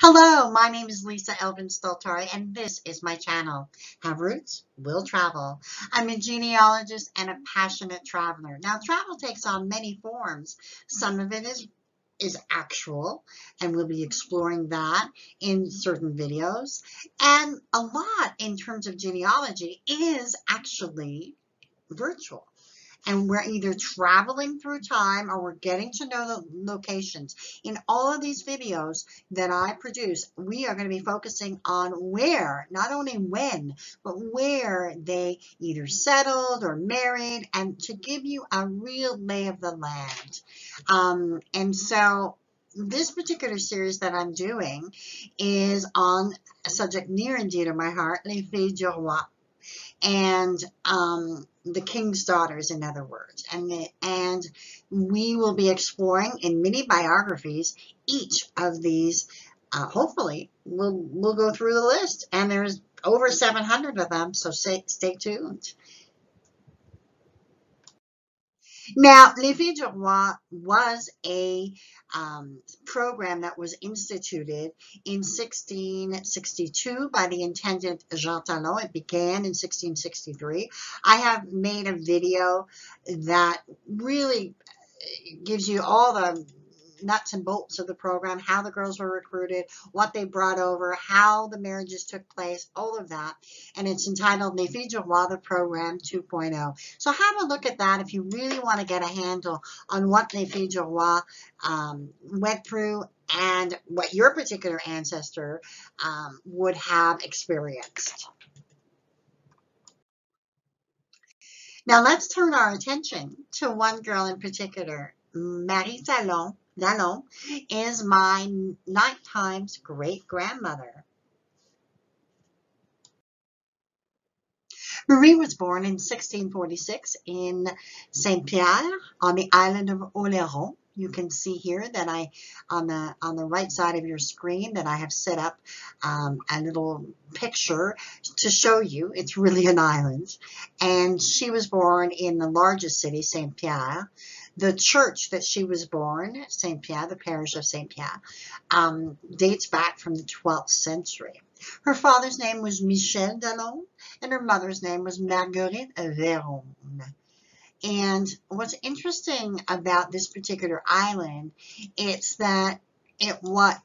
Hello, my name is Lisa Elvin Stoltari, and this is my channel. Have roots, will travel. I'm a genealogist and a passionate traveler. Now, travel takes on many forms. Some of it is actual, and we'll be exploring that in certain videos. And a lot in terms of genealogy is actually virtual, and we're either traveling through time or we're getting to know the locations. In all of these videos that I produce, we are going to be focusing on where, not only when, but where they either settled or married, and to give you a real lay of the land. And so this particular series that I'm doing is on a subject near and dear to my heart, Les Filles du Roi, and the king's daughters, in other words. And we will be exploring in mini biographies each of these. Hopefully, we'll go through the list, and there's over 700 of them. So stay tuned. Now, Les Filles du Roi was a program that was instituted in 1662 by the intendant Jean Talon. It began in 1663. I have made a video that really gives you all the nuts and bolts of the program, how the girls were recruited, what they brought over, how the marriages took place, all of that. And it's entitled Les Filles du Roi, the Program 2.0. So have a look at that if you really want to get a handle on what Les Filles du Roi went through and what your particular ancestor would have experienced. Now let's turn our attention to one girl in particular. Marie Talon is my 9 times great-grandmother. Marie was born in 1646 in Saint-Pierre on the island of Oléron. You can see here that on the right side of your screen, that I have set up a little picture to show you. It's really an island. And she was born in the largest city, Saint-Pierre. The church that she was born, Saint-Pierre, the parish of Saint-Pierre, dates back from the 12th century. Her father's name was Michel Talon, and her mother's name was Marguerite Véron. And what's interesting about this particular island, it's that it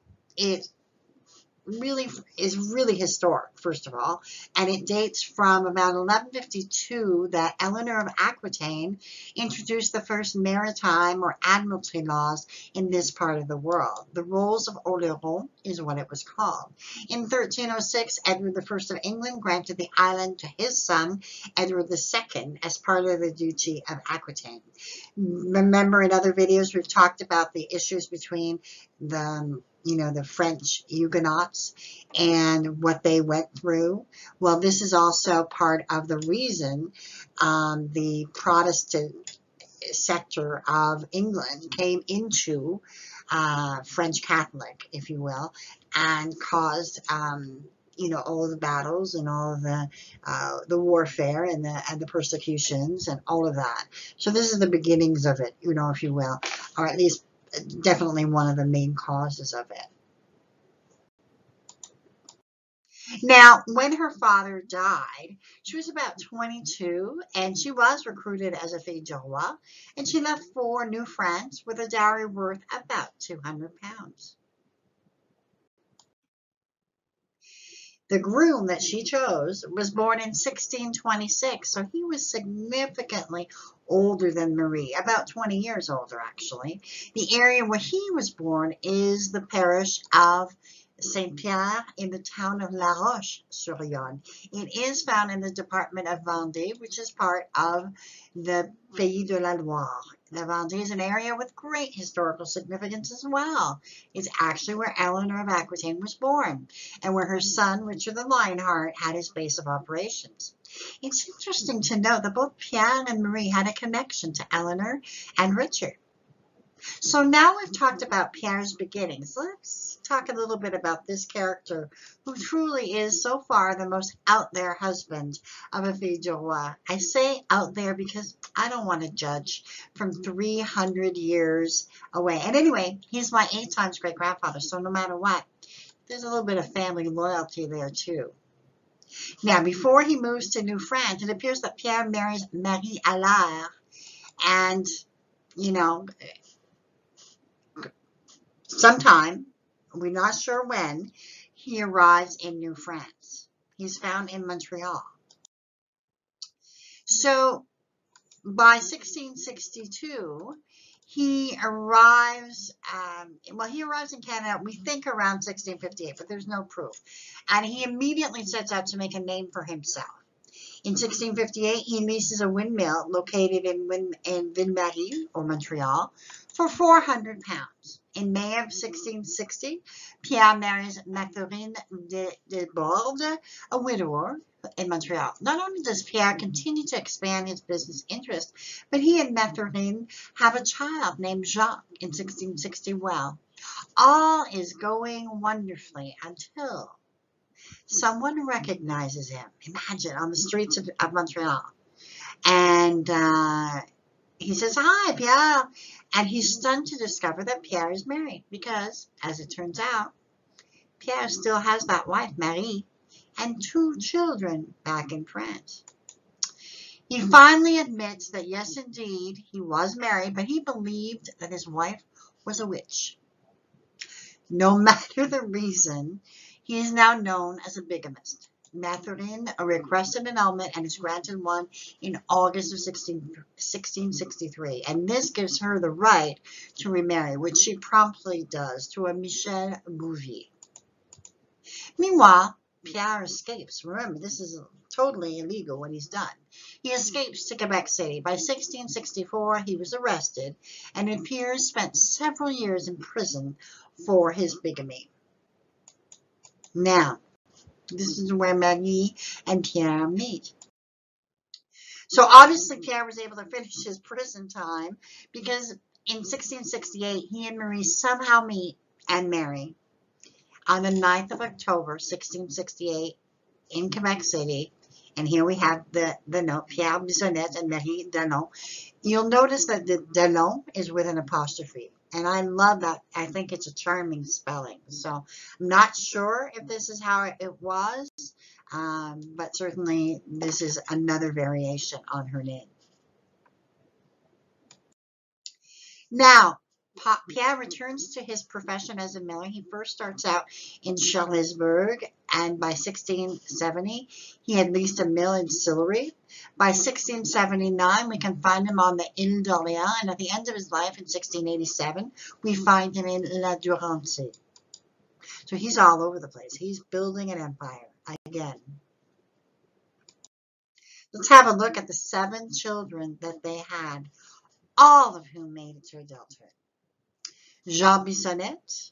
really historic, first of all, and it dates from about 1152 that Eleanor of Aquitaine introduced the first maritime or admiralty laws in this part of the world. The Rolls of Oléron is what it was called. In 1306, Edward I of England granted the island to his son, Edward II, as part of the Duchy of Aquitaine. Remember, in other videos, we've talked about the issues between the French Huguenots and what they went through. Well, this is also part of the reason the Protestant sector of England came into French Catholic, if you will, and caused all of the battles and all of the warfare and the persecutions and all of that. So this is the beginnings of it, if you will, or at least definitely one of the main causes of it. Now, when her father died, she was about 22, and she was recruited as a fille du roi, and she left for New France with a dowry worth about £200. The groom that she chose was born in 1626, so he was significantly older than Marie, about 20 years older, actually. The area where he was born is the parish of Saint-Pierre in the town of La Roche-sur-Yon. It is found in the department of Vendée, which is part of the Pays de la Loire. The Vendée is an area with great historical significance as well. It's actually where Eleanor of Aquitaine was born, and where her son, Richard the Lionheart, had his base of operations. It's interesting to note that both Pierre and Marie had a connection to Eleanor and Richard. So now we've talked about Pierre's beginnings. Let's talk a little bit about this character, who truly is so far the most out there husband of a fille du roi. I say out there because I don't want to judge from 300 years away. And anyway, he's my 8 times great grandfather, so no matter what, There's a little bit of family loyalty there too. Now, before he moves to New France, it appears that Pierre marries Marie Allaire, and, you know, sometime, we're not sure when, he arrives in New France. He's found in Montreal. So, by 1662, he arrives, he arrives in Canada, we think around 1658, but there's no proof. And he immediately sets out to make a name for himself. In 1658, he leases a windmill located in Ville-Marie, or Montreal, for £400. In May of 1660, Pierre marries Mathurine de Bordes, a widower in Montreal. Not only does Pierre continue to expand his business interest, but he and Mathurine have a child named Jacques in 1660. Well, all is going wonderfully until someone recognizes him. Imagine, on the streets of Montreal. And he says, "Hi, Pierre." And he's stunned to discover that Pierre is married because, as it turns out, Pierre still has that wife, Marie, and 2 children back in France. He finally admits that, yes, indeed, he was married, but he believed that his wife was a witch. No matter the reason, he is now known as a bigamist. Mathurine requested an annulment and is granted one in August of 1663, and this gives her the right to remarry, which she promptly does to a Michel Bouvier. Meanwhile, Pierre escapes. Remember, this is totally illegal what he's done. He escapes to Quebec City. By 1664, he was arrested and it appears spent several years in prison for his bigamy. Now, this is where Marie and Pierre meet. So obviously Pierre was able to finish his prison time because in 1668 he and Marie somehow meet and marry on the 9th of October 1668 in Quebec City. And here we have the note, Pierre Bissonnette and Marie Dallon. You'll notice that the Dallon is with an apostrophe. And I love that. I think it's a charming spelling. So I'm not sure if this is how it was, but certainly this is another variation on her name. Now, Pierre returns to his profession as a miller. He first starts out in Charlesbourg, and by 1670, he had leased a mill in Sillery. By 1679, we can find him on the Ile d'Orléans, and at the end of his life in 1687, we find him in La Durancy. So he's all over the place. He's building an empire again. Let's have a look at the 7 children that they had, all of whom made it to adulthood. Jean Bissonnette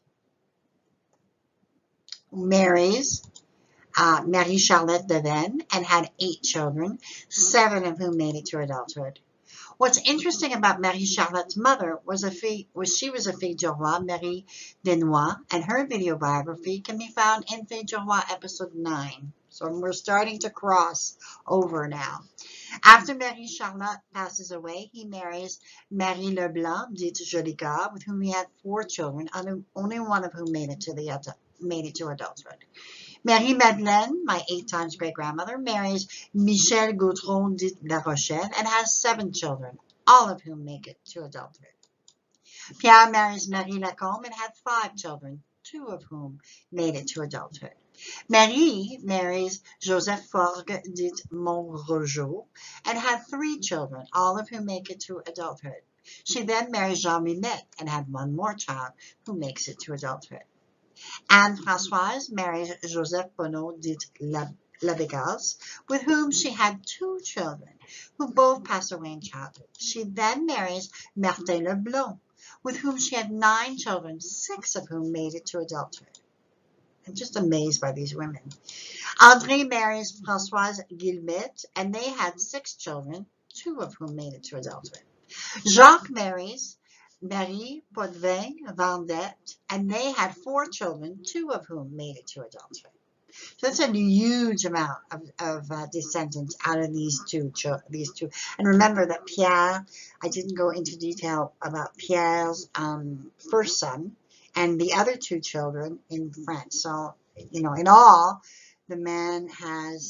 marries Marie Charlotte Devenne and had 8 children, 7 of whom made it to adulthood. What's interesting about Marie Charlotte's mother was she was a fille du roi, Marie Desnois, and her video biography can be found in Fille du Roi episode 9. So we're starting to cross over now. After Marie Charlotte passes away, he marries Marie Leblanc, dite Jolicoeur, with whom he had 4 children, only one of whom made it to adulthood. Marie Madeleine, my 8 times great-grandmother, marries Michel Gautron, dite La Rochelle, and has 7 children, all of whom make it to adulthood. Pierre marries Marie Lacombe and had 5 children, 2 of whom made it to adulthood. Marie marries Joseph Forgue, dite Montrogeau, and had 3 children, all of whom make it to adulthood. She then marries Jean Minette and had 1 more child who makes it to adulthood. Anne Françoise marries Joseph Bonneau, dite La Bécasse, with whom she had 2 children, who both pass away in childhood. She then marries Martin Leblanc, with whom she had 9 children, 6 of whom made it to adulthood. I'm just amazed by these women. André marries Françoise Guillemette, and they had 6 children, 2 of whom made it to adulthood. Jacques marries Marie Potvin Vendette, and they had 4 children, 2 of whom made it to adulthood. So that's a huge amount of descendants out of these two. And remember that Pierre, I didn't go into detail about Pierre's first son, and the other 2 children in France. So, you know, in all, the man has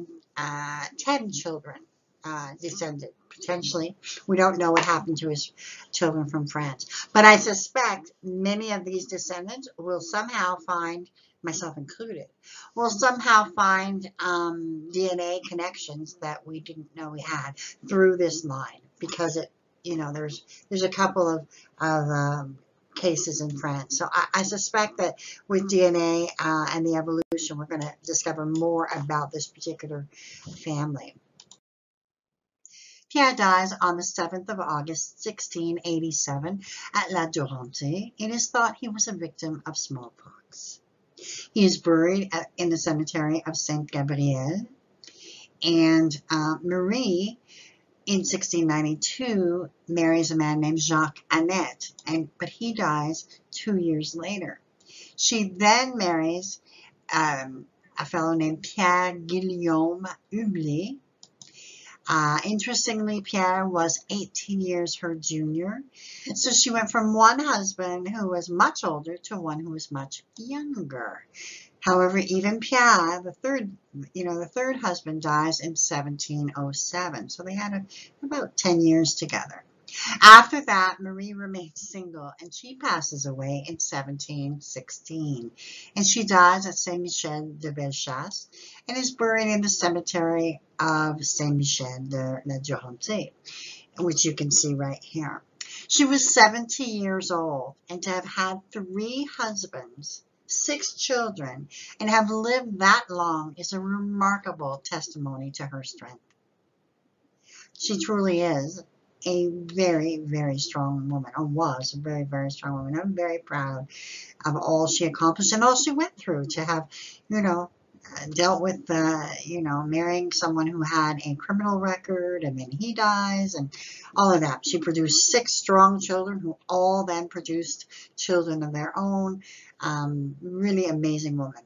10 children descended, potentially. We don't know what happened to his children from France. But I suspect many of these descendants will somehow find, myself included, will somehow find DNA connections that we didn't know we had through this line, because it, you know, there's a couple of cases in France. So I suspect that with DNA and the evolution, we're going to discover more about this particular family. Pierre dies on the 7th of August, 1687, at La Durantaye. It is thought he was a victim of smallpox. He is buried in the cemetery of Saint Gabriel, and Marie, in 1692, marries a man named Jacques Annette, but he dies 2 years later. She then marries a fellow named Pierre Guillaume Hublé. Interestingly, Pierre was 18 years her junior, so she went from one husband who was much older to one who was much younger. However, even Pierre, the third husband, dies in 1707, so they had about 10 years together. After that, Marie remains single, and she passes away in 1716. And she dies at Saint-Michel de Bellechasse and is buried in the cemetery of Saint-Michel de la Durantaye, which you can see right here. She was 70 years old, and to have had 3 husbands, 6 children, and have lived that long is a remarkable testimony to her strength. She truly is a very, very strong woman, or was a very, very strong woman. I'm very proud of all she accomplished and all she went through to have, you know, dealt with, you know, marrying someone who had a criminal record, and then he dies, and all of that. She produced 6 strong children who all then produced children of their own. Really amazing woman.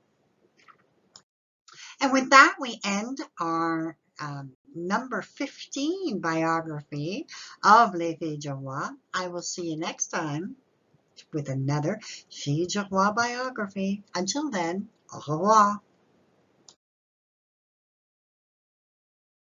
And with that, we end our number 15 biography of Les Filles du Roi. I will see you next time with another Filles du Roi biography. Until then, au revoir.